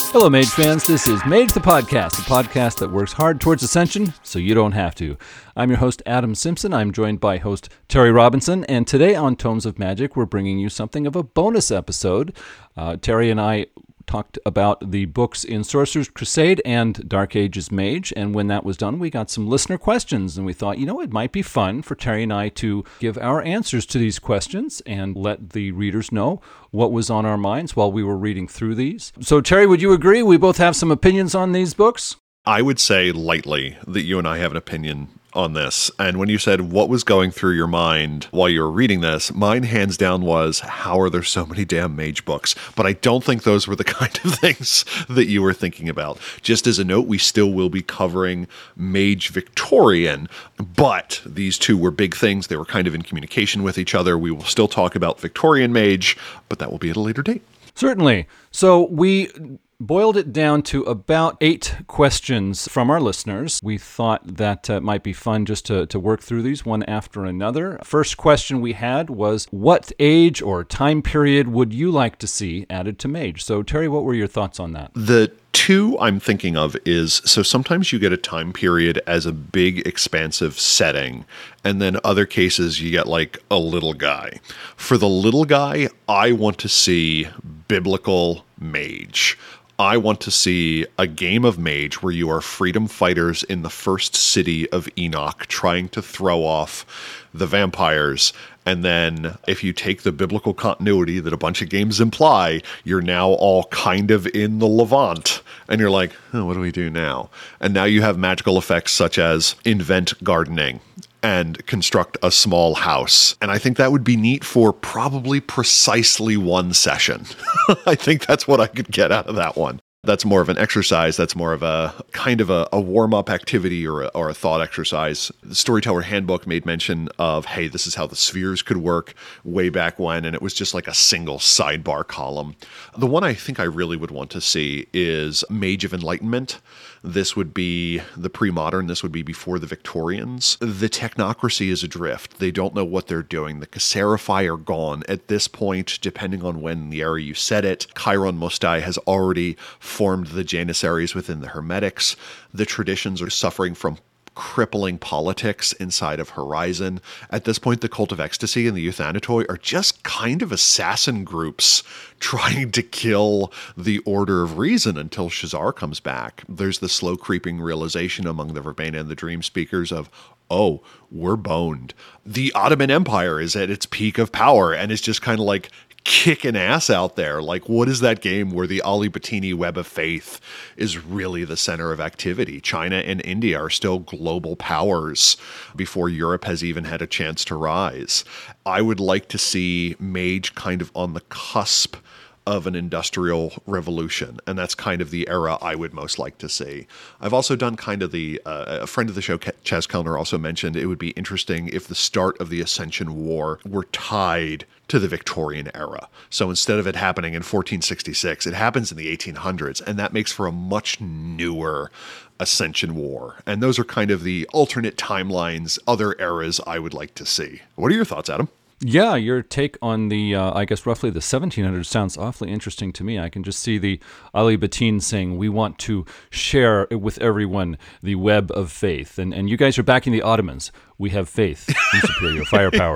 Hello, Mage fans. This is Mage the podcast that works hard towards ascension so you don't have to. I'm your host, Adam Simpson. I'm joined by host Terry Robinson, and today on Tomes of Magic, we're bringing you something of a bonus episode. Terry and I talked about the books in Sorcerer's Crusade and Dark Ages Mage, and when that was done, we got some listener questions, and we thought, it might be fun for Terry and I to give our answers to these questions and let the readers know what was on our minds while we were reading through these. So, Terry, would you agree we both have some opinions on these books? I would say lightly that you and I have an opinion on this. And when you said what was going through your mind while you were reading this, mine hands down was, how are there so many damn mage books? But I don't think those were the kind of things that you were thinking about. Just as a note, we still will be covering Mage Victorian, but these two were big things. They were kind of in communication with each other. We will still talk about Victorian Mage, but that will be at a later date. Certainly. So we boiled it down to about 8 questions from our listeners. We thought that might be fun just to work through these one after another. First question we had was, what age or time period would you like to see added to Mage? So, Terry, what were your thoughts on that? The two I'm thinking of is, so sometimes you get a time period as a big, expansive setting, and then other cases you get like a little guy. For the little guy, I want to see biblical Mage. I want to see a game of Mage where you are freedom fighters in the first city of Enoch trying to throw off the vampires. And then if you take the biblical continuity that a bunch of games imply, you're now all kind of in the Levant. And you're like, what do we do now? And now you have magical effects such as invent gardening and construct a small house. And I think that would be neat for probably precisely one session. I think that's what I could get out of that one. That's more of an exercise. That's more of a kind of a warm-up activity or a thought exercise. The Storyteller Handbook made mention of, hey, this is how the spheres could work way back when, and it was just like a single sidebar column. The one I think I really would want to see is Mage of Enlightenment. This would be the pre-modern. This would be before the Victorians. The technocracy is adrift. They don't know what they're doing. The Casserifi are gone. At this point, depending on when in the era you said it, Chiron Mostai has already formed the Janissaries within the Hermetics. The traditions are suffering from crippling politics inside of Horizon. At this point, the Cult of Ecstasy and the Euthanatoi are just kind of assassin groups trying to kill the Order of Reason until Shazar comes back. There's the slow creeping realization among the Verbena and the Dream Speakers of, oh, we're boned. The Ottoman Empire is at its peak of power and is just kind of like kicking ass out there. Like, what is that game where the Ali Battini Web of Faith is really the center of activity? China and India are still global powers before Europe has even had a chance to rise. I would like to see Mage kind of on the cusp of an industrial revolution, and that's kind of the era I would most like to see. I've also done kind of a friend of the show, Chaz Kellner, also mentioned it would be interesting if the start of the Ascension War were tied to the Victorian era. So instead of it happening in 1466, it happens in the 1800s, and that makes for a much newer Ascension War. And those are kind of the alternate timelines, other eras I would like to see. What are your thoughts, Adam? Yeah, your take on the, I guess, roughly the 1700s sounds awfully interesting to me. I can just see the Ali Batin saying, we want to share with everyone the web of faith. And you guys are backing the Ottomans. We have faith in superior firepower.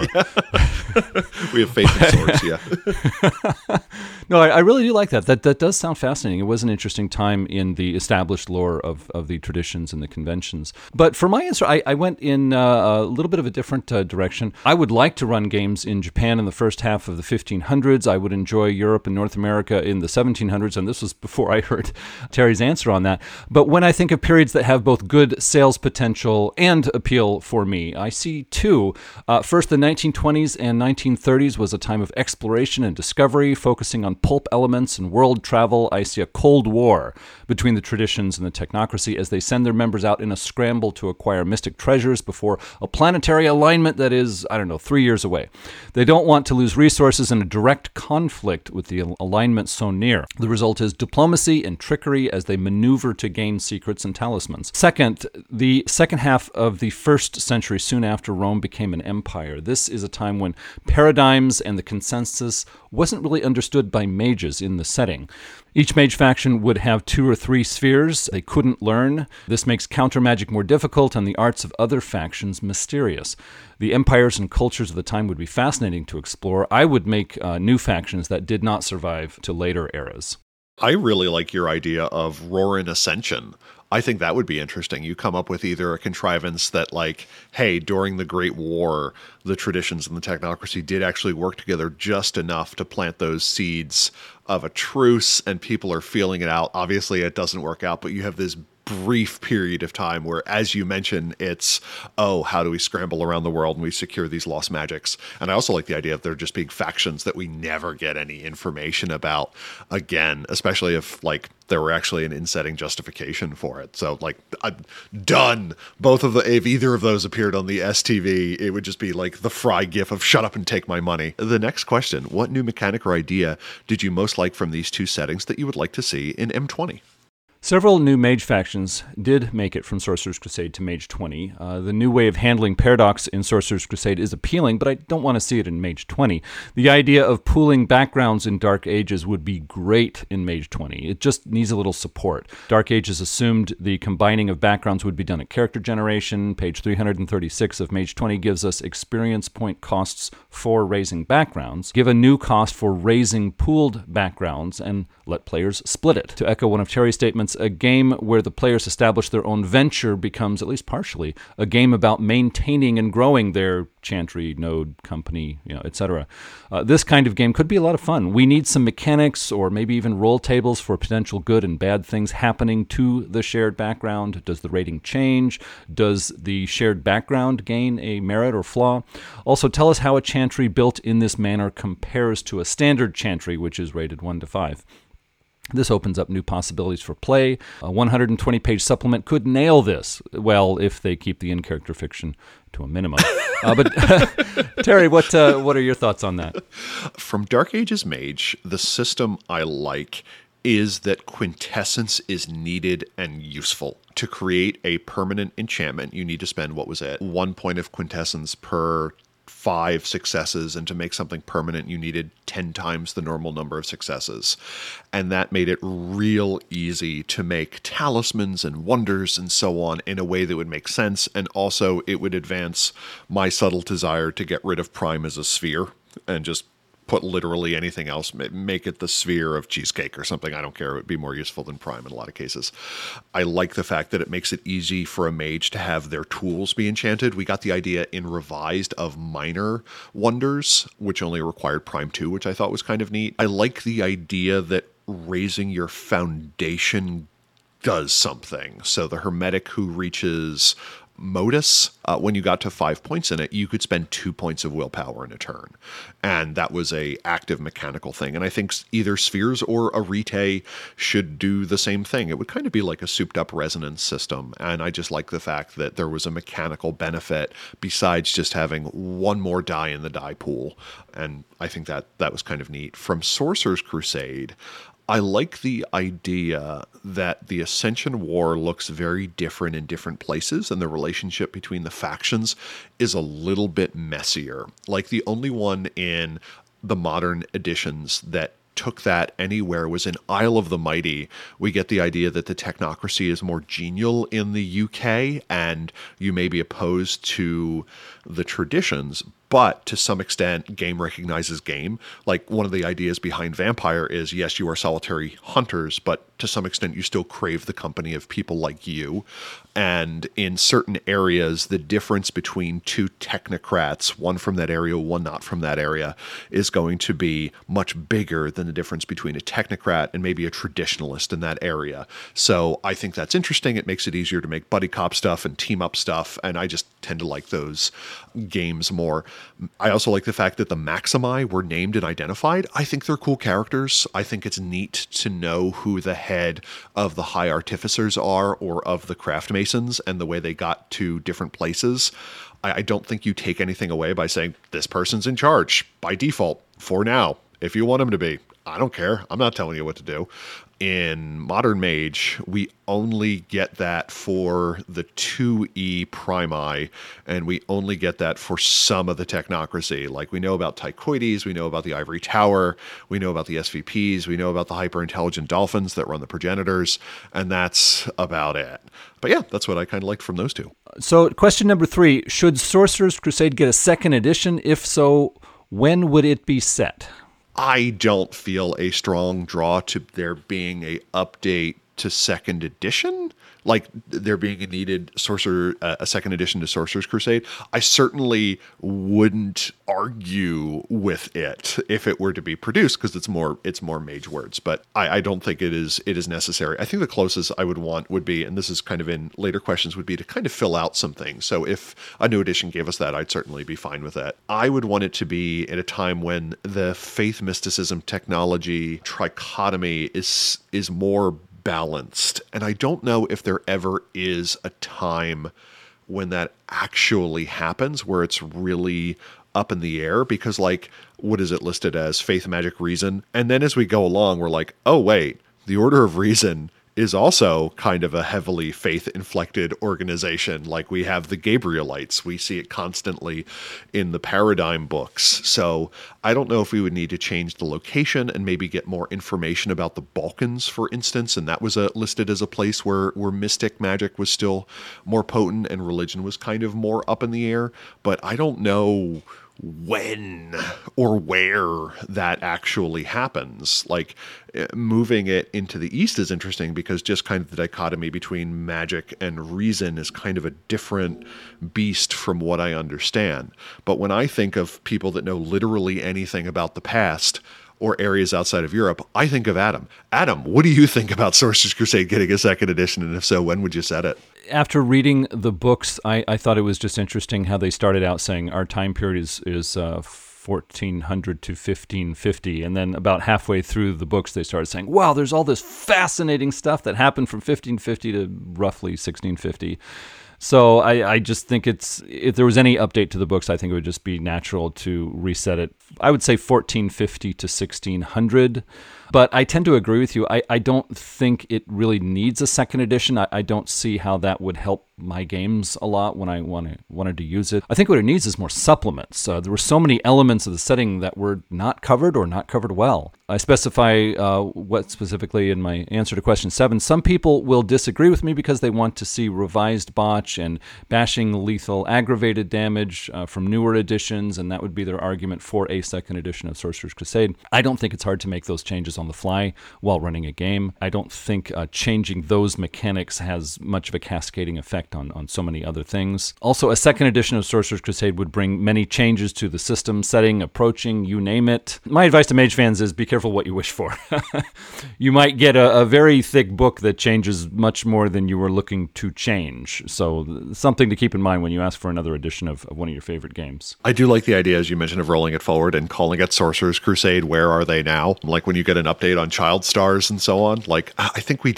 We have faith in swords, yeah. No, I really do like that. That does sound fascinating. It was an interesting time in the established lore of the traditions and the conventions. But for my answer, I went in a little bit of a different direction. I would like to run games in Japan in the first half of the 1500s. I would enjoy Europe and North America in the 1700s, and this was before I heard Terry's answer on that. But when I think of periods that have both good sales potential and appeal for me, I see two. First, the 1920s and 1930s was a time of exploration and discovery, focusing on pulp elements and world travel. I see a Cold War between the traditions and the technocracy as they send their members out in a scramble to acquire mystic treasures before a planetary alignment that is, 3 years away. They don't want to lose resources in a direct conflict with the alignment so near. The result is diplomacy and trickery as they maneuver to gain secrets and talismans. Second, the second half of the 1st century soon after Rome became an empire. This is a time when paradigms and the consensus wasn't really understood by mages in the setting. Each mage faction would have 2 or 3 spheres they couldn't learn. This makes counter magic more difficult and the arts of other factions mysterious. The empires and cultures of the time would be fascinating to explore. I would make new factions that did not survive to later eras. I really like your idea of Roran Ascension. I think that would be interesting. You come up with either a contrivance that, like, hey, during the Great War, the traditions and the technocracy did actually work together just enough to plant those seeds of a truce, and people are feeling it out. Obviously, it doesn't work out, but you have this brief period of time where, as you mentioned, it's, oh, how do we scramble around the world and we secure these lost magics? And I also like the idea of there just being factions that we never get any information about again, especially if, like, there were actually an in-setting justification for it. So, like, done. If either of those appeared on the STV, it would just be like the Fry gif of shut up and take my money. The next question, what new mechanic or idea did you most like from these 2 settings that you would like to see in M20? Several new mage factions did make it from Sorcerer's Crusade to Mage 20. The new way of handling Paradox in Sorcerer's Crusade is appealing, but I don't want to see it in Mage 20. The idea of pooling backgrounds in Dark Ages would be great in Mage 20. It just needs a little support. Dark Ages assumed the combining of backgrounds would be done at character generation. Page 336 of Mage 20 gives us experience point costs for raising backgrounds. Give a new cost for raising pooled backgrounds and let players split it. To echo one of Terry's statements, a game where the players establish their own venture becomes, at least partially, a game about maintaining and growing their chantry, node, company, etc. This kind of game could be a lot of fun. We need some mechanics or maybe even roll tables for potential good and bad things happening to the shared background. Does the rating change? Does the shared background gain a merit or flaw? Also, tell us how a chantry built in this manner compares to a standard chantry, which is rated 1 to 5. This opens up new possibilities for play. A 120-page supplement could nail this, well, if they keep the in-character fiction to a minimum. But Terry, what are your thoughts on that? From Dark Ages Mage, the system I like is that quintessence is needed and useful. To create a permanent enchantment, you need to spend, 1 point of quintessence per 5 successes, and to make something permanent, you needed 10 times the normal number of successes. And that made it real easy to make talismans and wonders and so on in a way that would make sense, and also it would advance my subtle desire to get rid of Prime as a sphere and just put literally anything else, make it the sphere of cheesecake or something. I don't care. It would be more useful than Prime in a lot of cases. I like the fact that it makes it easy for a mage to have their tools be enchanted. We got the idea in Revised of minor wonders, which only required Prime 2, which I thought was kind of neat. I like the idea that raising your foundation does something. So the Hermetic who reaches Modus, when you got to 5 points in it, you could spend 2 points of willpower in a turn. And that was a active mechanical thing. And I think either Spheres or Arete should do the same thing. It would kind of be like a souped up resonance system. And I just like the fact that there was a mechanical benefit besides just having one more die in the die pool. And I think that was kind of neat. From Sorcerer's Crusade, I like the idea that the Ascension War looks very different in different places, and the relationship between the factions is a little bit messier. Like, the only one in the modern editions that took that anywhere was in Isle of the Mighty. We get the idea that the technocracy is more genial in the UK, and you may be opposed to the traditions, but to some extent, game recognizes game. Like, one of the ideas behind Vampire is, yes, you are solitary hunters, but to some extent, you still crave the company of people like you. And in certain areas, the difference between 2 technocrats, one from that area, one not from that area, is going to be much bigger than the difference between a technocrat and maybe a traditionalist in that area. So I think that's interesting. It makes it easier to make buddy cop stuff and team up stuff, and I just tend to like those games more. I also like the fact that the Maximi were named and identified. I think they're cool characters. I think it's neat to know who the head of the High Artificers are, or of the Craft Masons, and the way they got to different places. I don't think you take anything away by saying, this person's in charge by default for now. If you want him to be, I don't care. I'm not telling you what to do. In Modern Mage, we only get that for the 2E Primi, and we only get that for some of the technocracy. Like, we know about Tychoides, we know about the Ivory Tower, we know about the SVPs, we know about the hyper-intelligent dolphins that run the progenitors, and that's about it. But yeah, that's what I kind of liked from those two. So question number 3, should Sorcerer's Crusade get a second edition? If so, when would it be set? I don't feel a strong draw to there being a update to second edition, like there being a second edition to Sorcerer's Crusade. I certainly wouldn't argue with it if it were to be produced, because it's more mage words, but I don't think it is necessary. I think the closest I would want would be, and this is kind of in later questions, would be to kind of fill out some things. So if a new edition gave us that, I'd certainly be fine with that. I would want it to be at a time when the faith, mysticism, technology trichotomy is more balanced. And I don't know if there ever is a time when that actually happens, where it's really up in the air, because, like, what is it listed as? Faith, magic, reason. And then as we go along, we're like, oh wait, the Order of Reason is also kind of a heavily faith-inflected organization. Like, we have the Gabrielites. We see it constantly in the Paradigm books. So I don't know if we would need to change the location and maybe get more information about the Balkans, for instance. And that was listed as a place where mystic magic was still more potent and religion was kind of more up in the air. But I don't know when or where that actually happens. Like, moving it into the East is interesting because just kind of the dichotomy between magic and reason is kind of a different beast from what I understand. But when I think of people that know literally anything about the past or areas outside of Europe, I think of Adam. Adam, what do you think about Sorcerer's Crusade getting a second edition? And if so, when would you set it? After reading the books, I thought it was just interesting how they started out saying our time period is 1400 to 1550. And then about halfway through the books, they started saying, wow, there's all this fascinating stuff that happened from 1550 to roughly 1650. So I just think if there was any update to the books, I think it would just be natural to reset it. I would say 1450 to 1600. But I tend to agree with you. I don't think it really needs a second edition. I don't see how that would help my games a lot when I wanted to use it. I think what it needs is more supplements. There were so many elements of the setting that were not covered or not covered well. I specify what specifically in my answer to question 7. Some people will disagree with me because they want to see revised botch and bashing lethal aggravated damage from newer editions, and that would be their argument for a second edition of Sorcerer's Crusade. I don't think it's hard to make those changes on the fly while running a game. I don't think changing those mechanics has much of a cascading effect on so many other things. Also, a second edition of Sorcerer's Crusade would bring many changes to the system, setting, approaching, you name it. My advice to mage fans is be careful what you wish for. You might get a very thick book that changes much more than you were looking to change. So something to keep in mind when you ask for another edition of one of your favorite games. I do like the idea, as you mentioned, of rolling it forward and calling it Sorcerer's Crusade. Where are they now? Like when you get an update on Child Stars and so on. Like, I think we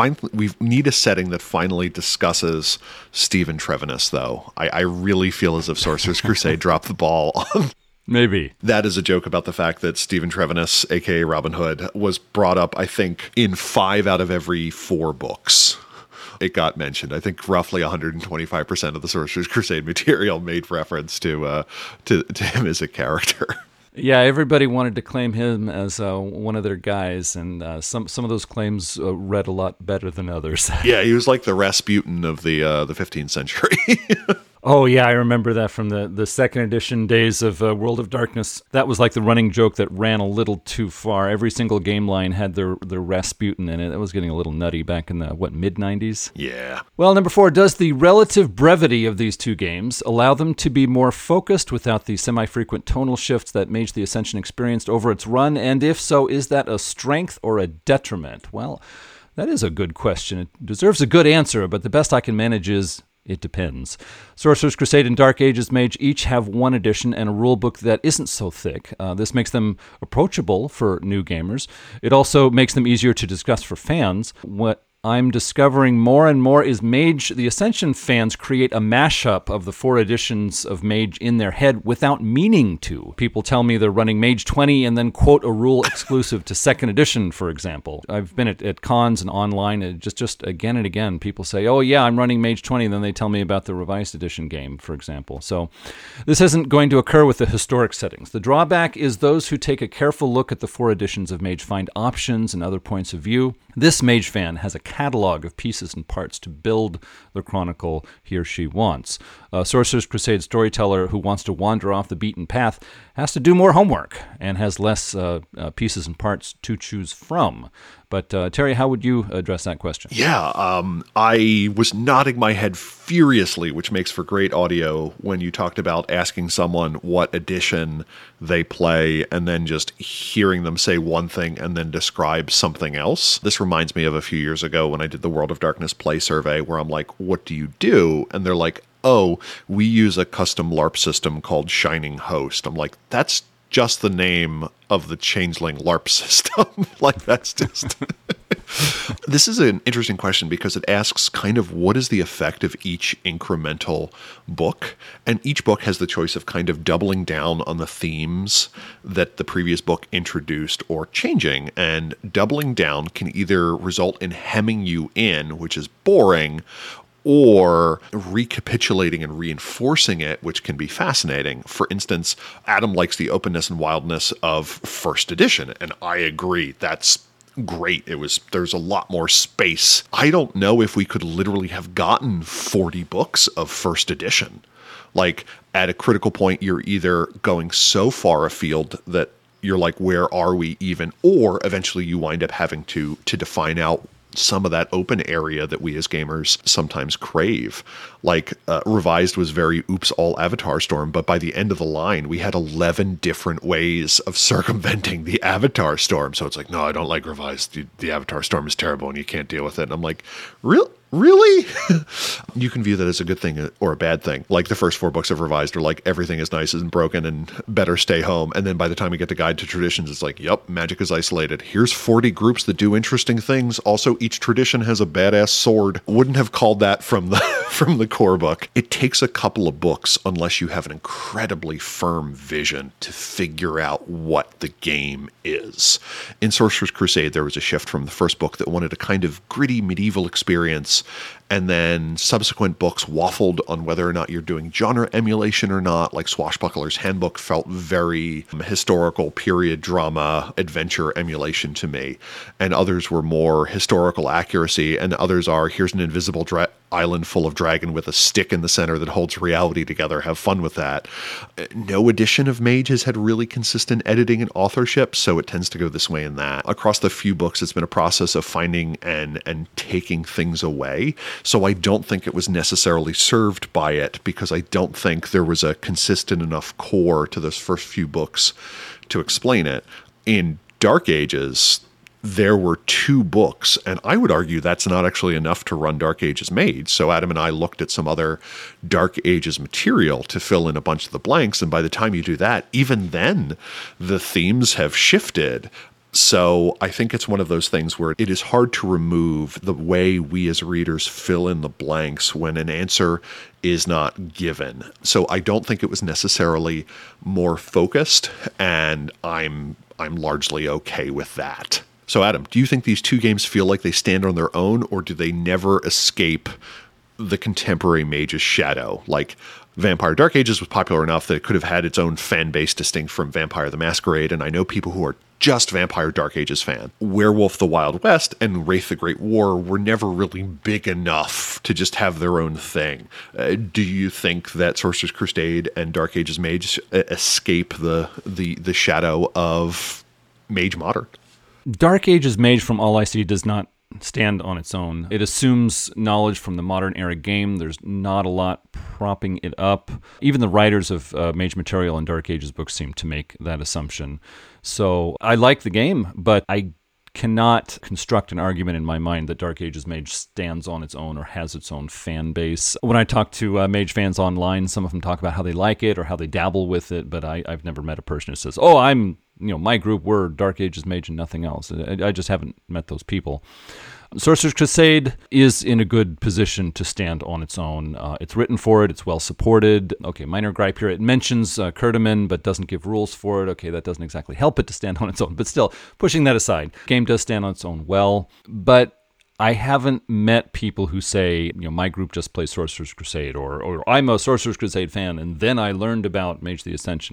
need a setting that finally discusses Stephen Trevennis, though. I really feel as if Sorcerer's Crusade dropped the ball on. Maybe. That is a joke about the fact that Stephen Trevennis, a.k.a. Robin Hood, was brought up, I think, in 5 out of every 4 books. It got mentioned. I think roughly 125% of the Sorcerer's Crusade material made reference to him as a character. Yeah, everybody wanted to claim him as one of their guys, and some of those claims read a lot better than others. Yeah, he was like the Rasputin of the 15th century. Oh, yeah, I remember that from the second edition days of World of Darkness. That was like the running joke that ran a little too far. Every single game line had their Rasputin in it. That was getting a little nutty back in the, mid-90s? Yeah. Well, number 4, does the relative brevity of these two games allow them to be more focused without the semi-frequent tonal shifts that Mage the Ascension experienced over its run? And if so, is that a strength or a detriment? Well, that is a good question. It deserves a good answer, but the best I can manage is it depends. Sorcerer's Crusade and Dark Ages Mage each have one edition and a rulebook that isn't so thick. This makes them approachable for new gamers. It also makes them easier to discuss for fans. What I'm discovering more and more is Mage, the Ascension fans create a mashup of the 4 editions of Mage in their head without meaning to. People tell me they're running Mage 20 and then quote a rule exclusive to 2nd edition, for example. I've been at cons and online, and just again and again, people say, oh yeah, I'm running Mage 20, and then they tell me about the revised edition game, for example. So this isn't going to occur with the historic settings. The drawback is those who take a careful look at the 4 editions of Mage find options and other points of view. This Mage fan has a catalog of pieces and parts to build the chronicle he or she wants. A Sorcerer's Crusade storyteller who wants to wander off the beaten path has to do more homework and has less pieces and parts to choose from. But Terry, how would you address that question? Yeah, I was nodding my head furiously, which makes for great audio when you talked about asking someone what edition they play and then just hearing them say one thing and then describe something else. This reminds me of a few years ago when I did the World of Darkness play survey, where I'm like, what do you do? And they're like, oh, we use a custom LARP system called Shining Host. I'm like, that's just the name of the Changeling LARP system. Like, that's just... This is an interesting question because it asks kind of what is the effect of each incremental book, and each book has the choice of kind of doubling down on the themes that the previous book introduced or changing, and doubling down can either result in hemming you in, which is boring, or recapitulating and reinforcing it, which can be fascinating. For instance, Adam likes the openness and wildness of first edition, and I agree. That's great. There's a lot more space. I don't know if we could literally have gotten 40 books of first edition. Like, at a critical point, you're either going so far afield that you're like, where are we even? Or eventually you wind up having to define out some of that open area that we as gamers sometimes crave. Like, Revised was very oops, all Avatar Storm, but by the end of the line, we had 11 different ways of circumventing the Avatar Storm. So it's like, no, I don't like Revised. The Avatar Storm is terrible and you can't deal with it. And I'm like, Really? You can view that as a good thing or a bad thing. Like, the first 4 books of Revised are like, everything is nice and broken and better stay home. And then by the time we get to Guide to Traditions, it's like, yep, magic is isolated. Here's 40 groups that do interesting things. Also, each tradition has a badass sword. Wouldn't have called that from the core book. It takes a couple of books, unless you have an incredibly firm vision, to figure out what the game is. In Sorcerer's Crusade, there was a shift from the first book that wanted a kind of gritty medieval experience, and then subsequent books waffled on whether or not you're doing genre emulation or not. Like, Swashbuckler's Handbook felt very historical period drama adventure emulation to me, and others were more historical accuracy, and others are, here's an invisible island full of dragon with a stick in the center that holds reality together. Have fun with that. No edition of Mage has had really consistent editing and authorship, so it tends to go this way and that. Across the few books, it's been a process of finding and taking things away. So I don't think it was necessarily served by it, because I don't think there was a consistent enough core to those first few books to explain it. In Dark Ages, there were 2 books, and I would argue that's not actually enough to run Dark Ages Mage. So Adam and I looked at some other Dark Ages material to fill in a bunch of the blanks, and by the time you do that, even then, the themes have shifted. So I think it's one of those things where it is hard to remove the way we as readers fill in the blanks when an answer is not given. So I don't think it was necessarily more focused, and I'm largely okay with that. So Adam, do you think these 2 games feel like they stand on their own, or do they never escape the contemporary Mage's shadow? Like, Vampire Dark Ages was popular enough that it could have had its own fan base distinct from Vampire the Masquerade, and I know people who are just Vampire Dark Ages fan. Werewolf the Wild West and Wraith the Great War were never really big enough to just have their own thing. Do you think that Sorcerer's Crusade and Dark Ages Mage escape the shadow of Mage Modern? Dark Ages Mage, from all I see, does not stand on its own. It assumes knowledge from the modern era game. There's not a lot propping it up. Even the writers of Mage material in Dark Ages books seem to make that assumption. So I like the game, but I cannot construct an argument in my mind that Dark Ages Mage stands on its own or has its own fan base. When I talk to Mage fans online, some of them talk about how they like it or how they dabble with it, but I've never met a person who says, oh, I'm my group, we're Dark Ages mage and nothing else. I just haven't met those people. Sorcerer's Crusade is in a good position to stand on its own. It's written for it. It's well supported. Okay, minor gripe here. It mentions Kurdaman, but doesn't give rules for it. Okay, that doesn't exactly help it to stand on its own. But still, pushing that aside, game does stand on its own well. But I haven't met people who say, my group just plays Sorcerer's Crusade, or I'm a Sorcerer's Crusade fan, and then I learned about Mage the Ascension.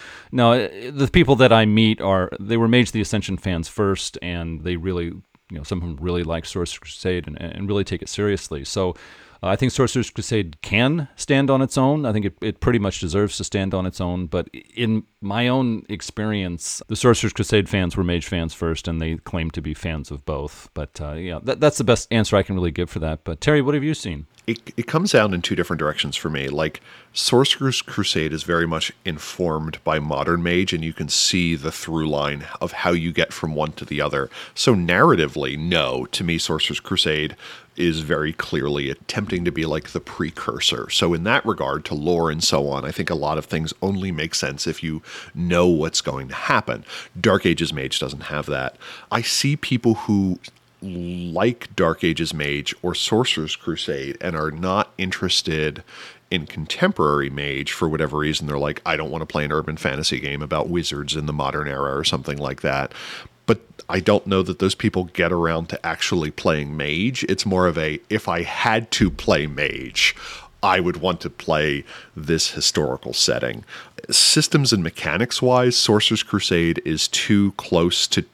The people that I meet they were Mage the Ascension fans first, and they really, some of them really like Sorcerer's Crusade and really take it seriously. So I think Sorcerer's Crusade can stand on its own. I think it pretty much deserves to stand on its own. But in my own experience, the Sorcerer's Crusade fans were Mage fans first, and they claim to be fans of both. But that's the best answer I can really give for that. But Terry, what have you seen? It comes down in two different directions for me. Like, Sorcerer's Crusade is very much informed by modern Mage, and you can see the through line of how you get from one to the other. So narratively, no, to me, Sorcerer's Crusade is very clearly attempting to be like the precursor. So in that regard, to lore and so on, I think a lot of things only make sense if you know what's going to happen. Dark Ages Mage doesn't have that. I see people who like Dark Ages Mage or Sorcerer's Crusade and are not interested in contemporary Mage for whatever reason. They're like, I don't want to play an urban fantasy game about wizards in the modern era or something like that. But I don't know that those people get around to actually playing Mage. It's more of if I had to play Mage, I would want to play this historical setting. Systems and mechanics wise, Sorcerer's Crusade is too close to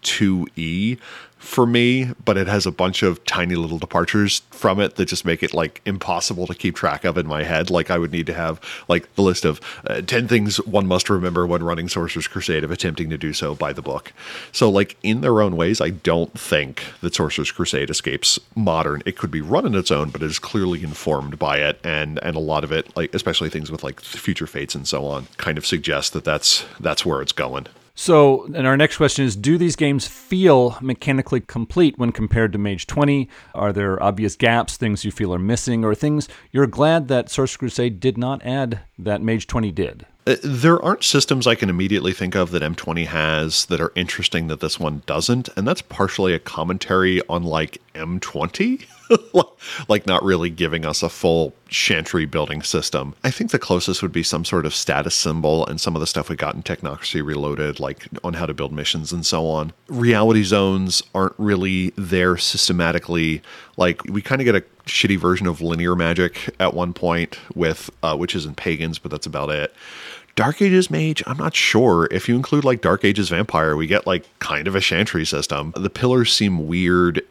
2E for me, but it has a bunch of tiny little departures from it that just make it like impossible to keep track of in my head. Like, I would need to have like the list of 10 things one must remember when running Sorcerer's Crusade if attempting to do so by the book. So like, in their own ways, I don't think that Sorcerer's Crusade escapes modern. It could be run on its own, but it is clearly informed by it, and a lot of it, like especially things with like future fates and so on, kind of suggest that that's where it's going. So, and our next question is, do these games feel mechanically complete when compared to Mage 20? Are there obvious gaps, things you feel are missing, or things you're glad that Sorcerer's Crusade did not add that Mage 20 did? There aren't systems I can immediately think of that M20 has that are interesting that this one doesn't, and that's partially a commentary on like M20. Like not really giving us a full chantry building system. I think the closest would be some sort of status symbol and some of the stuff we got in Technocracy Reloaded, like on how to build missions and so on. Reality zones aren't really there systematically. Like, we kind of get a shitty version of linear magic at one point with witches and pagans, but that's about it. Dark Ages Mage, I'm not sure. If you include like Dark Ages Vampire, we get like kind of a chantry system. The pillars seem weird,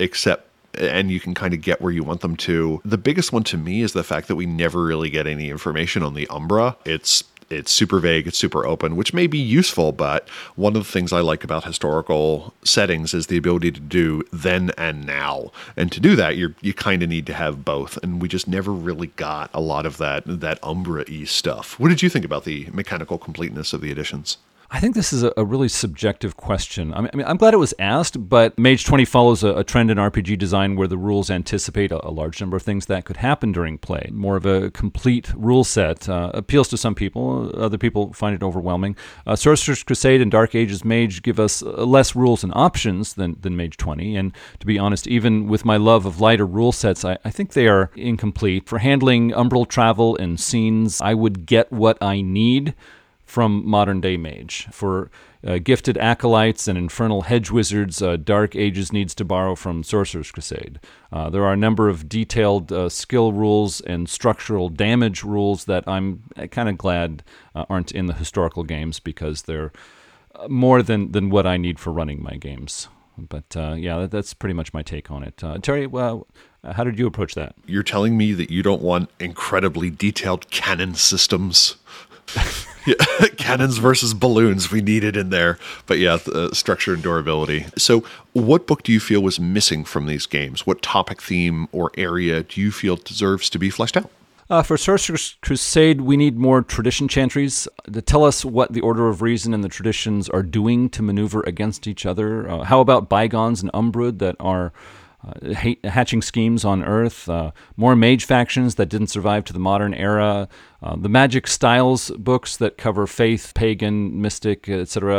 and you can kind of get where you want them to. The biggest one to me is the fact that we never really get any information on the Umbra. It's super vague, it's super open, which may be useful, but one of the things I like about historical settings is the ability to do then and now. And to do that, you kind of need to have both, and we just never really got a lot of that Umbra-y stuff. What did you think about the mechanical completeness of the editions? I think this is a really subjective question. I mean, I'm glad it was asked, but Mage 20 follows a trend in RPG design where the rules anticipate a large number of things that could happen during play. More of a complete rule set appeals to some people. Other people find it overwhelming. Sorcerer's Crusade and Dark Ages Mage give us less rules and options than Mage 20. And to be honest, even with my love of lighter rule sets, I think they are incomplete. For handling umbral travel and scenes, I would get what I need from modern-day Mage. For gifted acolytes and infernal hedge wizards, Dark Ages needs to borrow from Sorcerer's Crusade. There are a number of detailed skill rules and structural damage rules that I'm kind of glad aren't in the historical games, because they're more than what I need for running my games. But that's pretty much my take on it. Terry, how did you approach that? You're telling me that you don't want incredibly detailed cannon systems? Yeah, cannons versus balloons, we need it in there. But yeah, structure and durability. So what book do you feel was missing from these games? What topic, theme, or area do you feel deserves to be fleshed out? For Sorcerer's Crusade, we need more tradition chantries to tell us what the Order of Reason and the traditions are doing to maneuver against each other. How about Bygones and Umbrud that are hatching schemes on Earth, more mage factions that didn't survive to the modern era, the magic styles books that cover faith, pagan, mystic, etc.,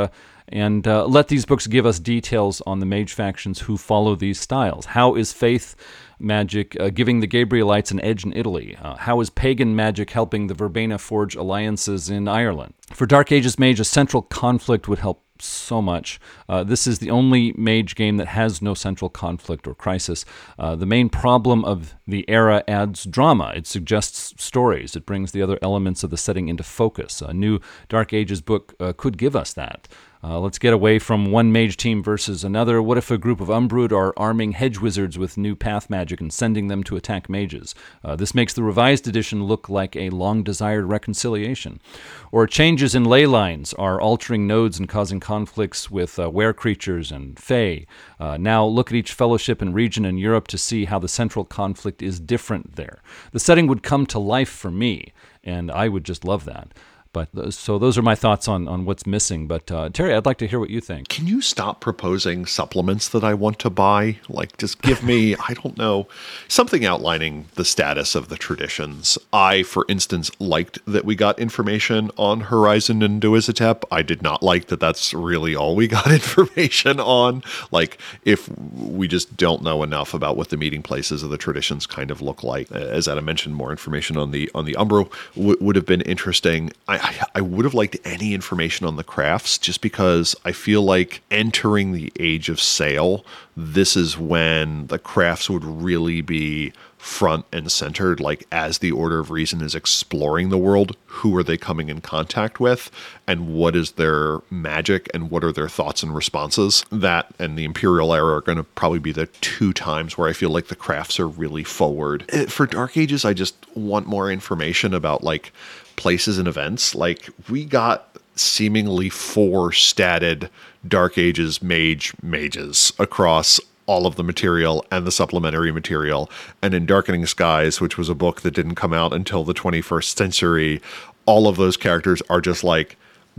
And let these books give us details on the mage factions who follow these styles. How is faith magic giving the Gabrielites an edge in Italy? How is pagan magic helping the Verbena forge alliances in Ireland? For Dark Ages Mage, a central conflict would help so much. This is the only mage game that has no central conflict or crisis. The main problem of the era adds drama. It suggests stories. It brings the other elements of the setting into focus. A new Dark Ages book could give us that. Let's get away from one mage team versus another. What if a group of Umbrud are arming hedge wizards with new path magic and sending them to attack mages? This makes the revised edition look like a long-desired reconciliation. Or changes in ley lines are altering nodes and causing conflicts with were-creatures and fae. Now look at each fellowship and region in Europe to see how the central conflict is different there. The setting would come to life for me, and I would just love that. But so those are my thoughts on what's missing. But Terry, I'd like to hear what you think. Can you stop proposing supplements that I want to buy? Like, just give me, I don't know, something outlining the status of the traditions. I, for instance, liked that we got information on Horizon and Duizotep. I did not like that that's really all we got information on. Like, if we just don't know enough about what the meeting places of the traditions kind of look like. As Adam mentioned, more information on the Umbro would have been interesting. I would have liked any information on the crafts, just because I feel like entering the Age of Sail, this is when the crafts would really be front and centered. Like, as the Order of Reason is exploring the world, who are they coming in contact with, and what is their magic, and what are their thoughts and responses? That and the Imperial Era are going to probably be the two times where I feel like the crafts are really forward. For Dark Ages, I just want more information about, like, places and events. Like, we got seemingly 4 statted Dark Ages mages across all of the material and the supplementary material. And in Darkening Skies, which was a book that didn't come out until the 21st century, all of those characters are just like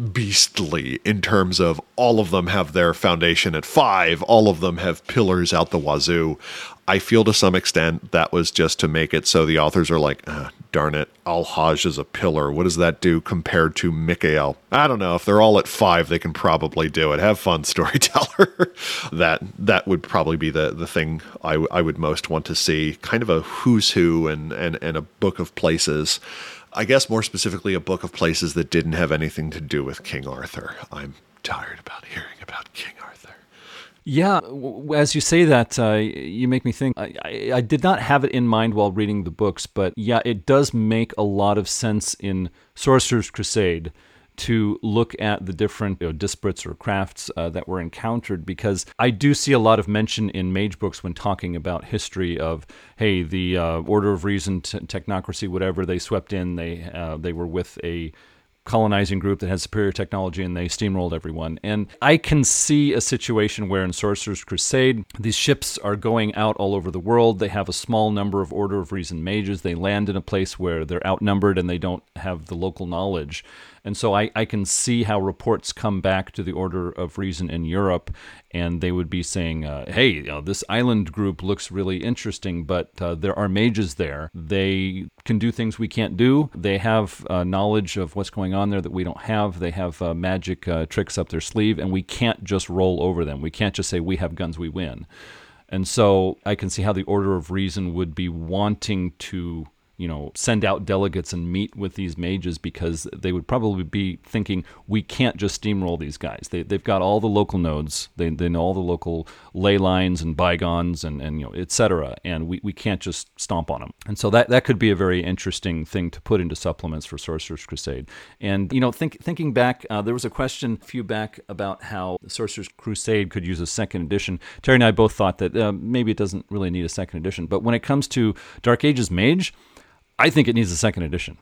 beastly in terms of all of them have their foundation at 5, all of them have pillars out the wazoo. I feel to some extent that was just to make it so the authors are like, darn it, Al-Hajj is a pillar. What does that do compared to Mikael? I don't know. If they're all at 5, they can probably do it. Have fun, storyteller. That would probably be the thing I would most want to see. Kind of a who's who and a book of places. I guess more specifically a book of places that didn't have anything to do with King Arthur. I'm tired about hearing about King Arthur. Yeah, as you say that, you make me think. I did not have it in mind while reading the books, but yeah, it does make a lot of sense in Sorcerer's Crusade to look at the different disparates or crafts that were encountered, because I do see a lot of mention in mage books when talking about history of, hey, the Order of Reason, technocracy, whatever, they swept in, they were with a colonizing group that had superior technology, and they steamrolled everyone. And I can see a situation where in Sorcerer's Crusade, these ships are going out all over the world. They have a small number of Order of Reason mages. They land in a place where they're outnumbered and they don't have the local knowledge. And so I can see how reports come back to the Order of Reason in Europe, and they would be saying, hey, this island group looks really interesting, but there are mages there. They can do things we can't do. They have knowledge of what's going on there that we don't have. They have magic tricks up their sleeve, and we can't just roll over them. We can't just say, we have guns, we win. And so I can see how the Order of Reason would be wanting to send out delegates and meet with these mages, because they would probably be thinking, we can't just steamroll these guys. They've got all the local nodes. They know all the local ley lines and bygones and et cetera, and we can't just stomp on them. And so that could be a very interesting thing to put into supplements for Sorcerer's Crusade. And, thinking back, there was a question a few back about how Sorcerer's Crusade could use a second edition. Terry and I both thought that maybe it doesn't really need a second edition. But when it comes to Dark Ages Mage, I think it needs a second edition.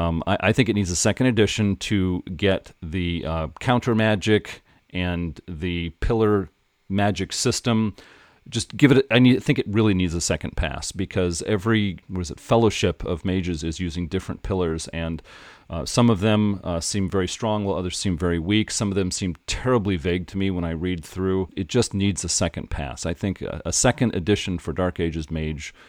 I think it needs a second edition to get the counter magic and the pillar magic system. Just give it. I think it really needs a second pass, because every fellowship of mages is using different pillars, and some of them seem very strong, while others seem very weak. Some of them seem terribly vague to me when I read through. It just needs a second pass. I think a second edition for Dark Ages Mage,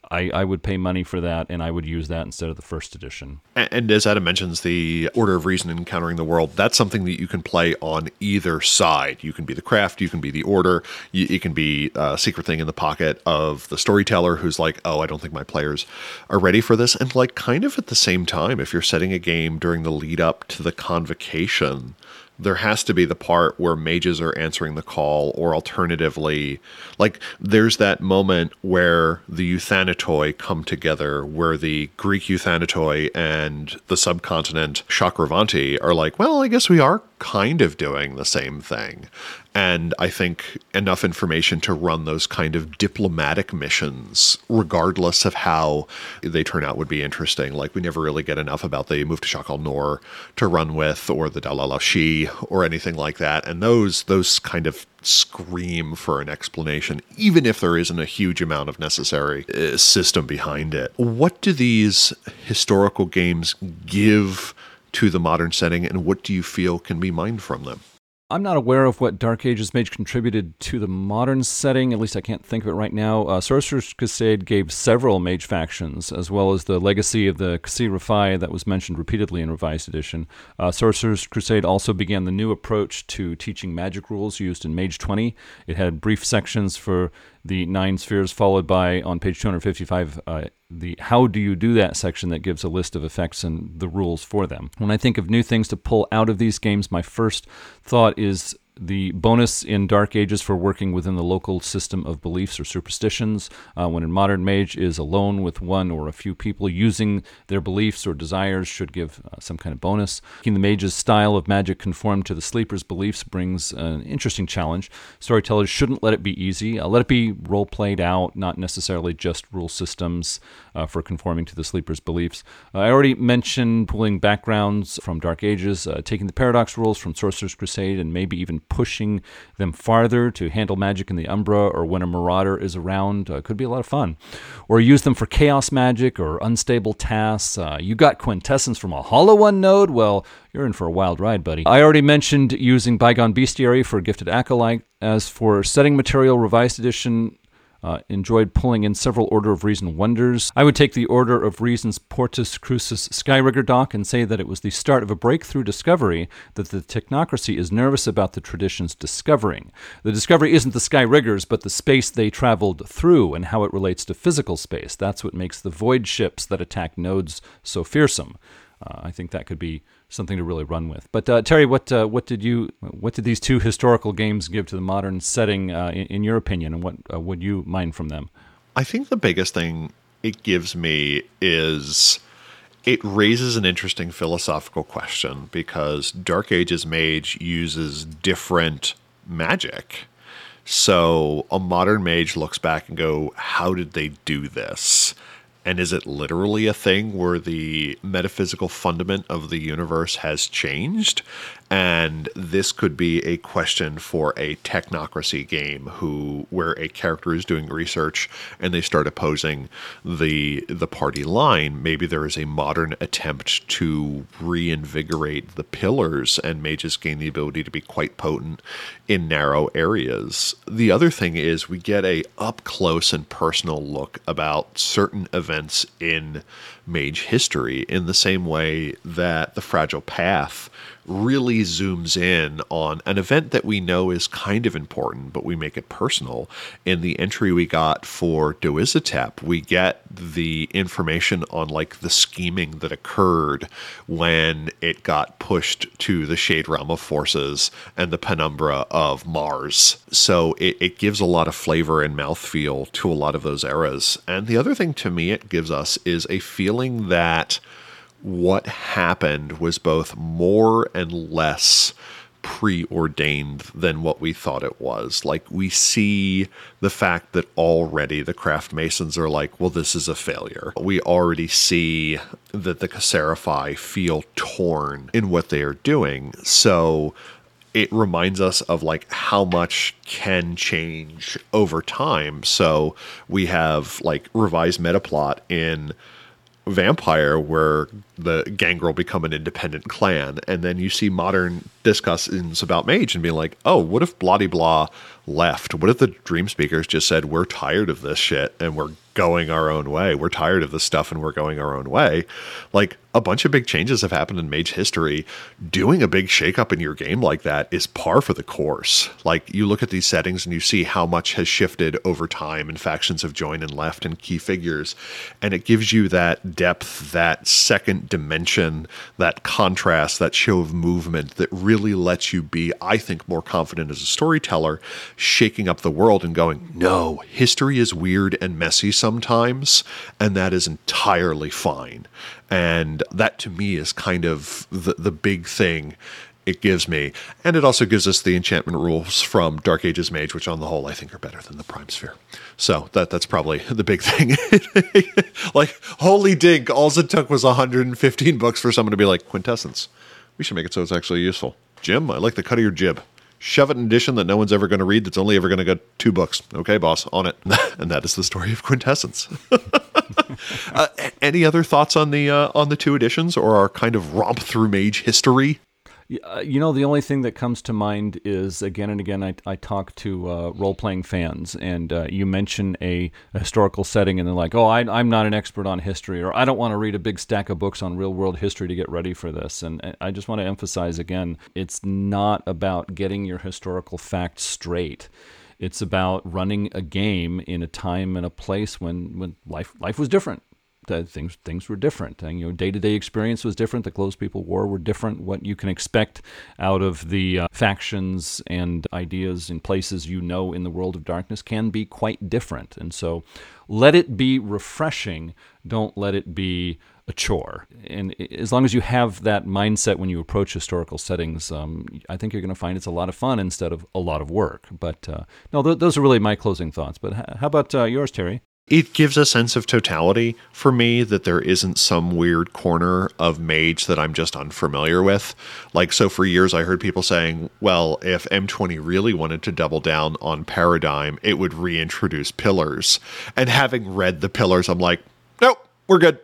I would pay money for that, and I would use that instead of the first edition. And as Adam mentions, the Order of Reason Encountering the World, that's something that you can play on either side. You can be the craft, you can be the Order, you can be a secret thing in the pocket of the storyteller who's like, oh, I don't think my players are ready for this. And like kind of at the same time, if you're setting a game during the lead up to the Convocation, there has to be the part where mages are answering the call, or alternatively, like there's that moment where the Euthanatoi come together, where the Greek Euthanatoi and the subcontinent Chakravanti are like, well, I guess we are kind of doing the same thing. And I think enough information to run those kind of diplomatic missions, regardless of how they turn out, would be interesting. Like we never really get enough about the Move to Shakal Nur to run with, or the Dalala Shi, or anything like that. And those kind of scream for an explanation, even if there isn't a huge amount of necessary system behind it. What do these historical games give to the modern setting, and what do you feel can be mined from them? I'm not aware of what Dark Ages Mage contributed to the modern setting. At least I can't think of it right now. Sorcerer's Crusade gave several mage factions, as well as the legacy of the Kasi Rafai that was mentioned repeatedly in Revised Edition. Sorcerer's Crusade also began the new approach to teaching magic rules used in Mage 20. It had brief sections for the 9 spheres, followed by, on page 255, the how do you do that section that gives a list of effects and the rules for them. When I think of new things to pull out of these games, my first thought is the bonus in Dark Ages for working within the local system of beliefs or superstitions, when in Modern Mage is alone with one or a few people using their beliefs or desires, should give some kind of bonus. Making the mage's style of magic conform to the sleeper's beliefs brings an interesting challenge. Storytellers shouldn't let it be easy. Let it be role-played out, not necessarily just rule systems for conforming to the sleeper's beliefs. I already mentioned pulling backgrounds from Dark Ages, taking the paradox rules from Sorcerer's Crusade, and maybe even pushing them farther to handle magic in the Umbra, or when a marauder is around. Could be a lot of fun. Or use them for chaos magic or unstable tasks. You got Quintessence from a Hollow One node? Well, you're in for a wild ride, buddy. I already mentioned using Bygone Bestiary for Gifted Acolyte. As for setting material, Revised Edition enjoyed pulling in several Order of Reason wonders. I would take the Order of Reason's Portus Crucis Skyrigger doc and say that it was the start of a breakthrough discovery that the technocracy is nervous about the traditions discovering. The discovery isn't the Skyriggers, but the space they traveled through and how it relates to physical space. That's what makes the void ships that attack nodes so fearsome. I think that could be something to really run with. But Terry, what did these two historical games give to the modern setting, in your opinion, and what would you mine from them? I think the biggest thing it gives me is it raises an interesting philosophical question, because Dark Ages Mage uses different magic. So a modern mage looks back and go, how did they do this? And is it literally a thing where the metaphysical fundament of the universe has changed? And this could be a question for a technocracy game where a character is doing research and they start opposing the party line. Maybe there is a modern attempt to reinvigorate the pillars, and mages gain the ability to be quite potent in narrow areas. The other thing is we get a up close and personal look about certain events in mage history, in the same way that the Fragile Path really zooms in on an event that we know is kind of important, but we make it personal. In the entry we got for Doizhotep, we get the information on like the scheming that occurred when it got pushed to the Shade Realm of Forces and the Penumbra of Mars. So it gives a lot of flavor and mouthfeel to a lot of those eras. And the other thing to me it gives us is a feeling that what happened was both more and less preordained than what we thought it was. Like, we see the fact that already the craft masons are like, well, this is a failure. We already see that the Kasserafai feel torn in what they are doing. So it reminds us of like how much can change over time. So we have like revised metaplot in Vampire where the Gangrel become an independent clan, and then you see modern discussions about Mage and being like, oh, what if Bloody Blah left? What if the Dream Speakers just said, we're tired of this shit and we're going our own way. We're tired of this stuff and we're going our own way. Like, a bunch of big changes have happened in Mage history. Doing a big shakeup in your game like that is par for the course. Like, you look at these settings and you see how much has shifted over time, and factions have joined and left, and key figures. And it gives you that depth, that second dimension, that contrast, that show of movement that really lets you be, I think, more confident as a storyteller, shaking up the world and going, no, history is weird and messy sometimes, and that is entirely fine. And that, to me, is kind of the big thing it gives me. And it also gives us the enchantment rules from Dark Ages Mage, which on the whole I think are better than the Prime Sphere. So that's probably the big thing. Like, holy dink, all it took was 115 books for someone to be like, Quintessence, we should make it so it's actually useful. Jim, I like the cut of your jib. Shove it in an edition that no one's ever going to read, that's only ever going to get 2 books. Okay, boss, on it. And that is the story of Quintessence. Any other thoughts on the 2 editions, or our kind of romp through Mage history? You know, the only thing that comes to mind is, again and again, I talk to role-playing fans, and you mention a historical setting, and they're like, oh, I'm not an expert on history, or I don't want to read a big stack of books on real-world history to get ready for this. And I just want to emphasize again, it's not about getting your historical facts straight. It's about running a game in a time and a place when life was different. Things were different. And, day-to-day experience was different. The clothes people wore were different. What you can expect out of the factions and ideas and places in the world of darkness can be quite different. And so let it be refreshing. Don't let it be a chore. And as long as you have that mindset when you approach historical settings, I think you're going to find it's a lot of fun instead of a lot of work. But no, those are really my closing thoughts. But how about yours, Terry? It gives a sense of totality for me, that there isn't some weird corner of Mage that I'm just unfamiliar with. Like, so for years I heard people saying, well, if M20 really wanted to double down on Paradigm, it would reintroduce Pillars. And having read the Pillars, I'm like, nope, we're good.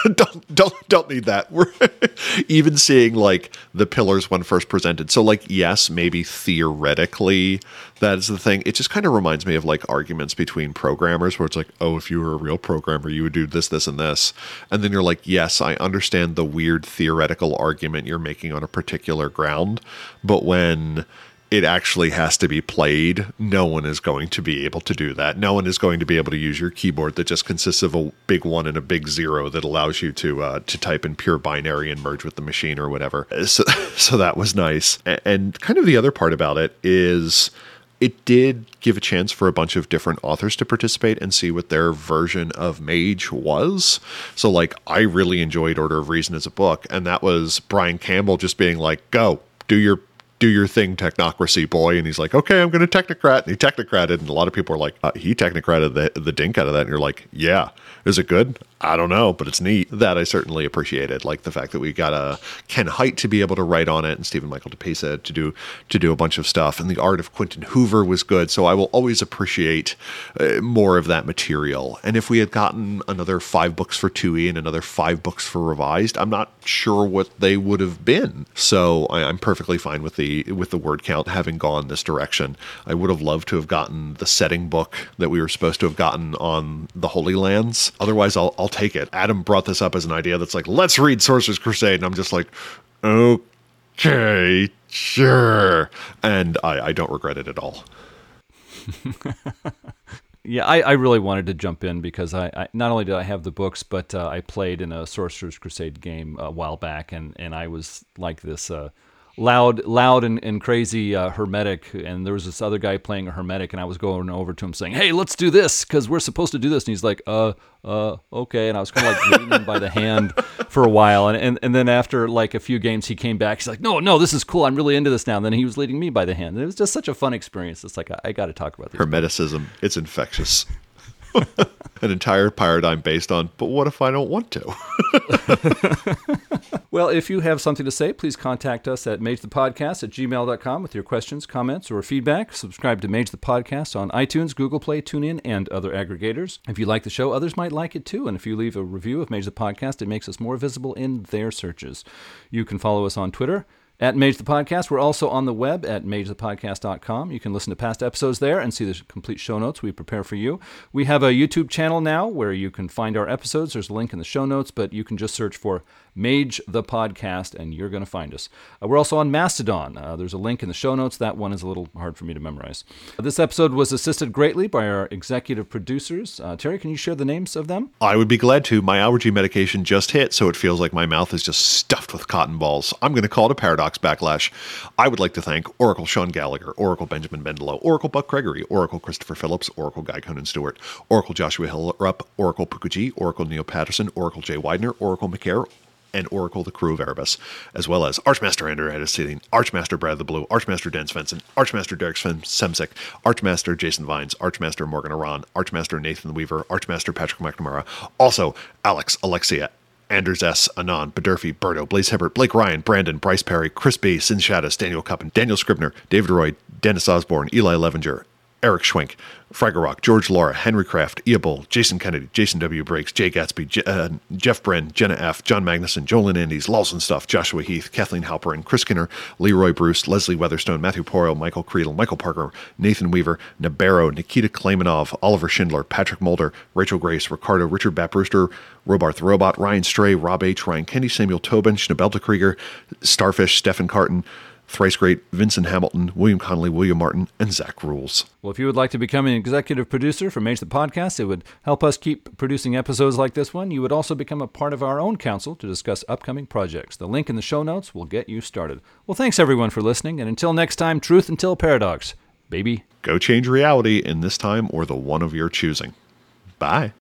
don't need that. We're even seeing like the Pillars when first presented. So like, yes, maybe theoretically that is the thing. It just kind of reminds me of like arguments between programmers where it's like, oh, if you were a real programmer, you would do this, this, and this. And then you're like, yes, I understand the weird theoretical argument you're making on a particular ground. But when it actually has to be played, no one is going to be able to do that. No one is going to be able to use your keyboard that just consists of a big 1 and a big 0 that allows you to type in pure binary and merge with the machine or whatever. So that was nice. And kind of the other part about it is it did give a chance for a bunch of different authors to participate and see what their version of Mage was. So like, I really enjoyed Order of Reason as a book, and that was Brian Campbell just being like, go, do your thing, technocracy boy. And he's like, okay, I'm going to technocrat. And he technocrated, and a lot of people are like, he technocrated the dink out of that. And you're like, yeah, is it good? I don't know, but it's neat. That I certainly appreciated, like the fact that we got Ken Hite to be able to write on it, and Stephen Michael DePesa to do a bunch of stuff, and the art of Quentin Hoover was good. So I will always appreciate more of that material. And if we had gotten another 5 books for 2E and another 5 books for Revised, I'm not sure what they would have been. So I'm perfectly fine with the word count having gone this direction. I would have loved to have gotten the setting book that we were supposed to have gotten on the Holy Lands. Otherwise, I'll take it. Adam brought this up as an idea that's like, let's read Sorcerer's Crusade. And I'm just like, okay, sure. And I don't regret it at all. Yeah, I really wanted to jump in because I not only did I have the books, but I played in a Sorcerer's Crusade game a while back, and I was like this loud and crazy hermetic, and there was this other guy playing a hermetic, and I was going over to him saying, hey, let's do this because we're supposed to do this. And he's like, okay. And I was kind of like leading him by the hand for a while, and then after like a few games he came back. He's like, no, this is cool, I'm really into this now. And then he was leading me by the hand, and it was just such a fun experience. It's like, I got to talk about this. Hermeticism, it's infectious. An entire paradigm based on, but what if I don't want to? Well, if you have something to say, please contact us at magethepodcast@gmail.com with your questions, comments, or feedback. Subscribe to Mage the Podcast on iTunes, Google Play, TuneIn, and other aggregators. If you like the show, others might like it too. And if you leave a review of Mage the Podcast, it makes us more visible in their searches. You can follow us on Twitter At Mage the Podcast. We're also on the web at magethepodcast.com. You can listen to past episodes there and see the complete show notes we prepare for you. We have a YouTube channel now where you can find our episodes. There's a link in the show notes, but you can just search for Mage the Podcast and you're going to find us. We're also on Mastodon. There's a link in the show notes. That one is a little hard for me to memorize. This episode was assisted greatly by our executive producers. Terry, can you share the names of them? I would be glad to. My allergy medication just hit, so it feels like my mouth is just stuffed with cotton balls. I'm going to call it a Paradox Backlash. I would like to thank Oracle Sean Gallagher, Oracle Benjamin Bendelow, Oracle Buck Gregory, Oracle Christopher Phillips, Oracle Guy Conan Stewart, Oracle Joshua Hillrup, Oracle Pukuji, Oracle Neil Patterson, Oracle Jay Widener, Oracle McCare, and Oracle the Crew of Erebus, as well as Archmaster Andrew Edison, Archmaster Brad the Blue, Archmaster Dan Svensson, Archmaster Derek Semsek, Archmaster Jason Vines, Archmaster Morgan Aran, Archmaster Nathan Weaver, Archmaster Patrick McNamara, also Alex, Alexia, Anders S., Anon, Badurfi, Berto, Blaze Hibbert, Blake Ryan, Brandon, Bryce Perry, Chris B., Sin Shaddus, Daniel Cuppen, Daniel Scribner, David Roy, Dennis Osborne, Eli Levenger, Eric Schwenk, Fraggerrock, George Laura, Henry Kraft, Ia Bull, Jason Kennedy, Jason W. Briggs, Jay Gatsby, Jeff Bren, Jenna F., John Magnuson, Jolyn Andes, Lawson Stuff, Joshua Heath, Kathleen Halperin, Chris Kinner, Leroy Bruce, Leslie Weatherstone, Matthew Poriel, Michael Creedle, Michael Parker, Nathan Weaver, Nabarro, Nikita Klaimanov, Oliver Schindler, Patrick Mulder, Rachel Grace, Ricardo, Richard Bat Brewster, Robarth Robot, Ryan Stray, Rob H., Ryan Kenny, Samuel Tobin, Schnabelta Krieger, Starfish, Stephen Carton, Thrice Great, Vincent Hamilton, William Connolly, William Martin, and Zach Rules. Well, if you would like to become an executive producer for Mage the Podcast, it would help us keep producing episodes like this one. You would also become a part of our own council to discuss upcoming projects. The link in the show notes will get you started. Well, thanks everyone for listening, and until next time, truth until paradox. Baby. Go change reality in this time or the one of your choosing. Bye.